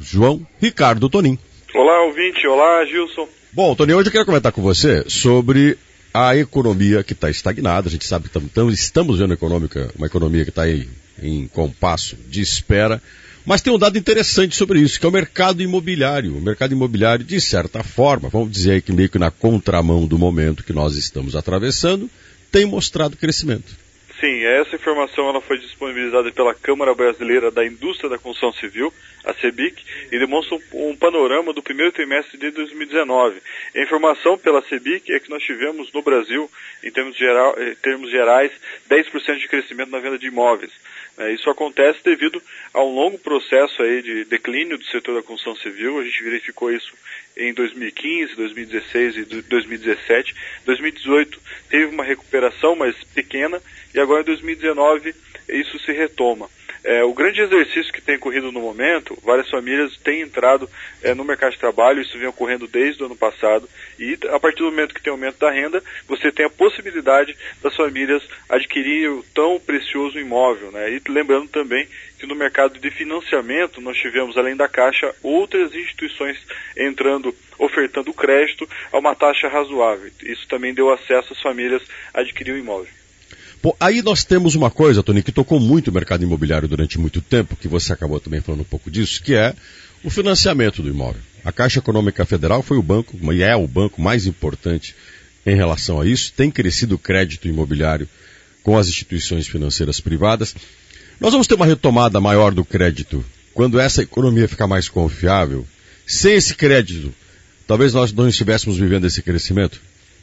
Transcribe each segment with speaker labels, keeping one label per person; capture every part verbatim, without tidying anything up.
Speaker 1: João Ricardo Tonin.
Speaker 2: Olá, ouvinte. Olá, Gilson.
Speaker 1: Bom, Tonin, hoje eu queria comentar com você sobre a economia que está estagnada. A gente sabe que tam, estamos vendo econômica, uma economia que está em, em compasso de espera. Mas tem um dado interessante sobre isso, que é o mercado imobiliário. O mercado imobiliário, de certa forma, vamos dizer aí que meio que na contramão do momento que nós estamos atravessando, tem mostrado crescimento.
Speaker 2: Sim, essa informação ela foi disponibilizada pela Câmara Brasileira da Indústria da Construção Civil, a CEBIC, e demonstra um, um panorama do primeiro trimestre de dois mil e dezenove. A informação pela CEBIC é que nós tivemos no Brasil, em termos, geral, em termos gerais, dez por cento de crescimento na venda de imóveis. É, isso acontece devido a um longo processo aí de declínio do setor da construção civil. A gente verificou isso em dois mil e quinze, dois mil e dezesseis e dois mil e dezessete. dois mil e dezoito teve uma recuperação, mas pequena, e agora em dois mil e dezenove isso se retoma. É, o grande exercício que tem ocorrido no momento, várias famílias têm entrado é, no mercado de trabalho, isso vem ocorrendo desde o ano passado, e a partir do momento que tem aumento da renda, você tem a possibilidade das famílias adquirirem o tão precioso imóvel, né? E lembrando também que no mercado de financiamento nós tivemos, além da Caixa, outras instituições entrando, ofertando crédito a uma taxa razoável. Isso também deu acesso às famílias a adquirir o imóvel.
Speaker 1: Bom, aí nós temos uma coisa, Tony, que tocou muito o mercado imobiliário durante muito tempo, que você acabou também falando um pouco disso, que é o financiamento do imóvel. A Caixa Econômica Federal foi o banco, e é o banco mais importante em relação a isso, tem crescido o crédito imobiliário com as instituições financeiras privadas. Nós vamos ter uma retomada maior do crédito quando essa economia ficar mais confiável. Sem esse crédito, talvez nós não estivéssemos vivendo esse crescimento?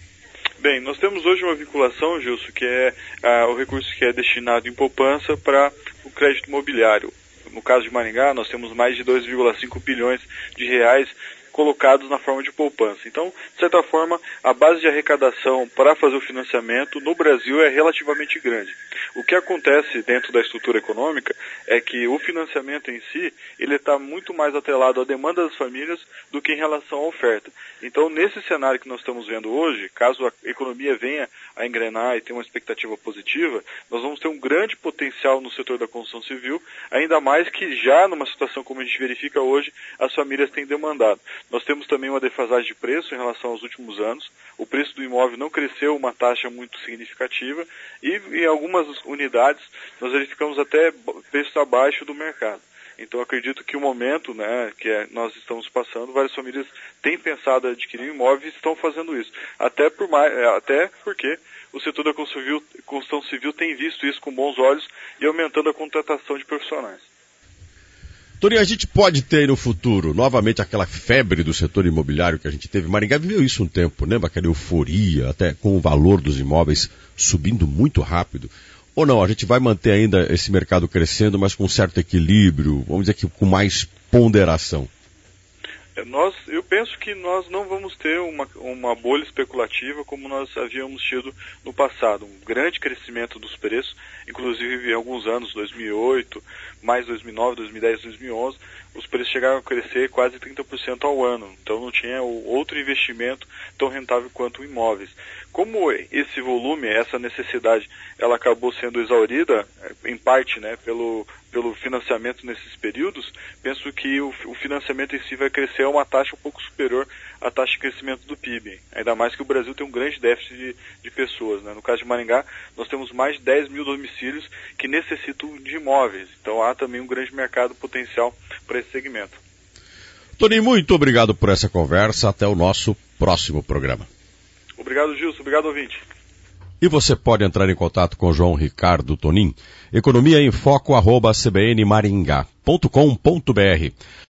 Speaker 2: Bem, nós temos hoje uma vinculação, Gilson, que é ah, o recurso que é destinado em poupança para o crédito imobiliário. No caso de Maringá, nós temos mais de dois vírgula cinco bilhões de reais colocados na forma de poupança. Então, de certa forma, a base de arrecadação para fazer o financiamento no Brasil é relativamente grande. O que acontece dentro da estrutura econômica é que o financiamento em si, ele está muito mais atrelado à demanda das famílias do que em relação à oferta. Então, nesse cenário que nós estamos vendo hoje, caso a economia venha a engrenar e tenha uma expectativa positiva, nós vamos ter um grande potencial no setor da construção civil, ainda mais que já numa situação como a gente verifica hoje, as famílias têm demandado. Nós temos também uma defasagem de preço em relação aos últimos anos. O preço do imóvel não cresceu uma taxa muito significativa e em algumas unidades nós verificamos até preços abaixo do mercado. Então acredito que o momento, né, que é, nós estamos passando, várias famílias têm pensado em adquirir imóveis e estão fazendo isso. Até, por mais, até porque o setor da construção civil, construção civil tem visto isso com bons olhos e aumentando a contratação de profissionais.
Speaker 1: Tony, a gente pode ter no futuro, novamente, aquela febre do setor imobiliário que a gente teve. Maringá viveu isso um tempo, lembra? Aquela euforia, até com o valor dos imóveis subindo muito rápido. Ou não, a gente vai manter ainda esse mercado crescendo, mas com certo equilíbrio, vamos dizer que com mais ponderação?
Speaker 2: Nós, eu penso que nós não vamos ter uma, uma bolha especulativa como nós havíamos tido no passado. Um grande crescimento dos preços, inclusive em alguns anos, dois mil e oito, mais dois mil e nove, dois mil e dez, dois mil e onze, os preços chegaram a crescer quase trinta por cento ao ano. Então não tinha outro investimento tão rentável quanto imóveis. Como esse volume, essa necessidade, ela acabou sendo exaurida, em parte, né, pelo, pelo financiamento nesses períodos, penso que o, o financiamento em si vai crescer a uma taxa um pouco superior à taxa de crescimento do P I B. Ainda mais que o Brasil tem um grande déficit de, de pessoas, né? No caso de Maringá, nós temos mais de dez mil domicílios que necessitam de imóveis. Então há também um grande mercado potencial para esse segmento.
Speaker 1: Tony, muito obrigado por essa conversa. Até o nosso próximo programa.
Speaker 2: Obrigado, Gilson. Obrigado, ouvinte.
Speaker 1: E você pode entrar em contato com o João Ricardo Tonin, economia em foco arroba c b n maringá ponto com ponto b r.